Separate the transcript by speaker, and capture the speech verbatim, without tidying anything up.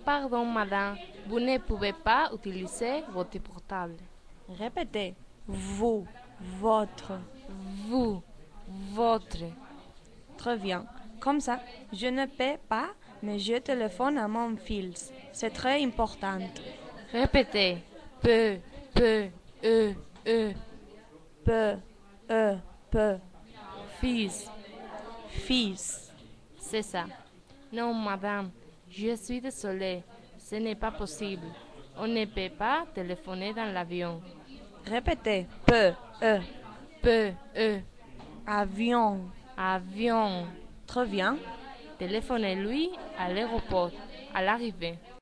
Speaker 1: Pardon, madame, vous ne pouvez pas utiliser votre portable.
Speaker 2: Répétez. Vous, votre.
Speaker 1: Vous, votre.
Speaker 2: Très bien. Comme ça, je ne paie pas, mais je téléphone à mon fils. C'est très important.
Speaker 1: Répétez. Peu, peu, e, e.
Speaker 2: Peu, e, peu.
Speaker 1: Fils.
Speaker 2: Fils.
Speaker 1: C'est ça. Non, madame, je suis désolée. Ce n'est pas possible. On ne peut pas téléphoner dans l'avion.
Speaker 2: Répétez. Peu, e.
Speaker 1: Peu, e.
Speaker 2: Avion.
Speaker 1: Avion.
Speaker 2: Très bien.
Speaker 1: Téléphonez-lui à l'aéroport, à l'arrivée.